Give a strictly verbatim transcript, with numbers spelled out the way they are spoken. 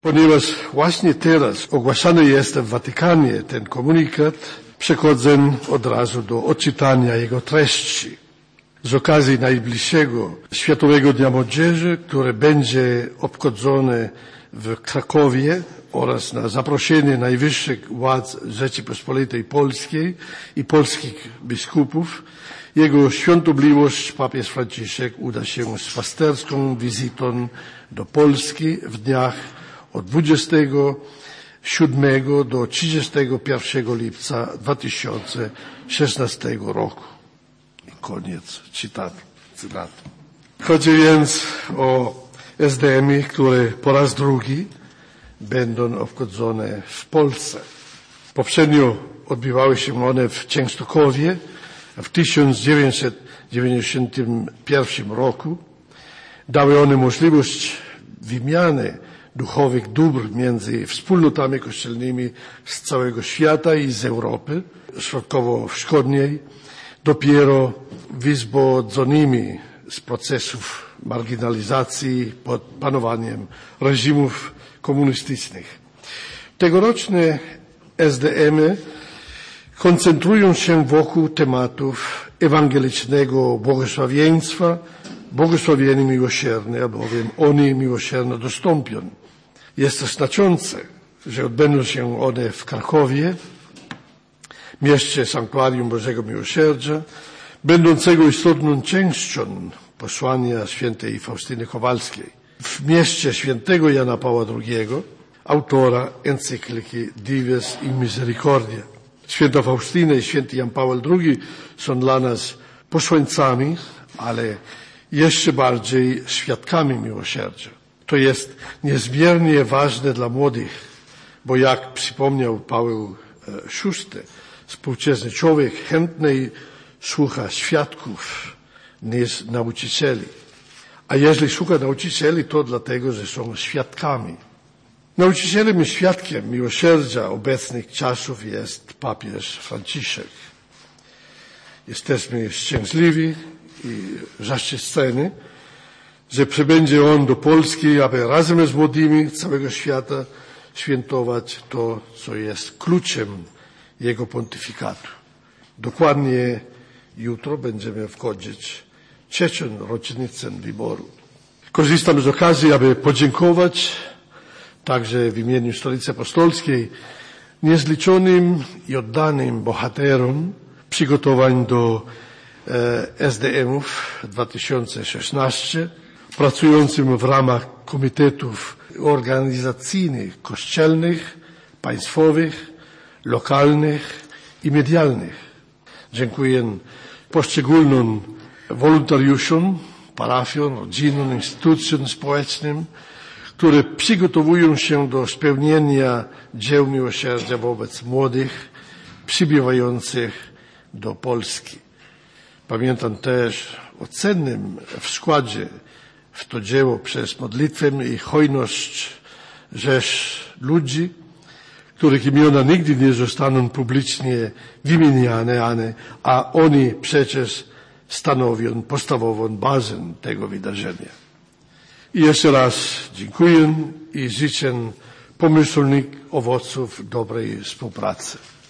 Ponieważ właśnie teraz ogłaszany jest w Watykanie ten komunikat, przechodzę od razu do odczytania jego treści. Z okazji najbliższego Światowego Dnia Młodzieży, które będzie obchodzone w Krakowie oraz na zaproszenie najwyższych władz Rzeczypospolitej Polskiej i polskich biskupów, Jego Świątobliwość papież Franciszek uda się z pasterską wizytą do Polski w dniach od dwudziestego siódmego do trzydziestego pierwszego lipca dwa tysiące szesnastego roku. I koniec cytatu. Chodzi więc o S D M-y, które po raz drugi będą obchodzone w Polsce. Poprzednio odbywały się one w Częstochowie w tysiąc dziewięćset dziewięćdziesiątym pierwszym roku. Dały one możliwość wymiany duchowych dóbr między wspólnotami kościelnymi z całego świata i z Europy Środkowo-Wschodniej, dopiero wyzwolonymi z procesów marginalizacji pod panowaniem reżimów komunistycznych. Tegoroczne S D M-y koncentrują się wokół tematów ewangelicznego błogosławieństwa, błogosławieni miłosierny, albowiem oni miłosierno dostąpią. Jest to znaczące, że odbędą się one w Krakowie, mieście Sanktuarium Bożego Miłosierdzia, będącego istotną częścią posłania świętej Faustyny Kowalskiej. W mieście świętego Jana Pawła drugiego, autora encykliki Dives in Misericordia. Święta Faustyna i święty Jan Paweł drugi są dla nas posłańcami, ale jeszcze bardziej świadkami miłosierdzia. To jest niezmiernie ważne dla młodych, bo jak przypomniał Paweł szósty, współczesny człowiek chętniej słucha świadków niż nauczycieli. A jeżeli słucha nauczycieli, to dlatego, że są świadkami. Nauczycielem i świadkiem miłosierdzia obecnych czasów jest papież Franciszek. Jesteśmy szczęśliwi i zaszczyceni, że przybędzie on do Polski, aby razem z młodymi całego świata świętować to, co jest kluczem jego pontyfikatu. Dokładnie jutro będziemy wchodzić trzecią rocznicę wyboru. Korzystam z okazji, aby podziękować także w imieniu Stolicy Apostolskiej niezliczonym i oddanym bohaterom przygotowań do S D M-ów dwa tysiące szesnastego, pracującym w ramach komitetów organizacyjnych, kościelnych, państwowych, lokalnych i medialnych. Dziękuję poszczególnym wolontariuszom, parafiom, rodzinom, instytucjom społecznym, które przygotowują się do spełnienia dzieł miłosierdzia wobec młodych przybywających do Polski. Pamiętam też o cennym wkładzie w to dzieło przez modlitwę i hojność rzesz ludzi, których imiona nigdy nie zostaną publicznie wymieniane, a oni przecież stanowią podstawową bazę tego wydarzenia. I jeszcze raz dziękuję i życzę pomyślnych owoców dobrej współpracy.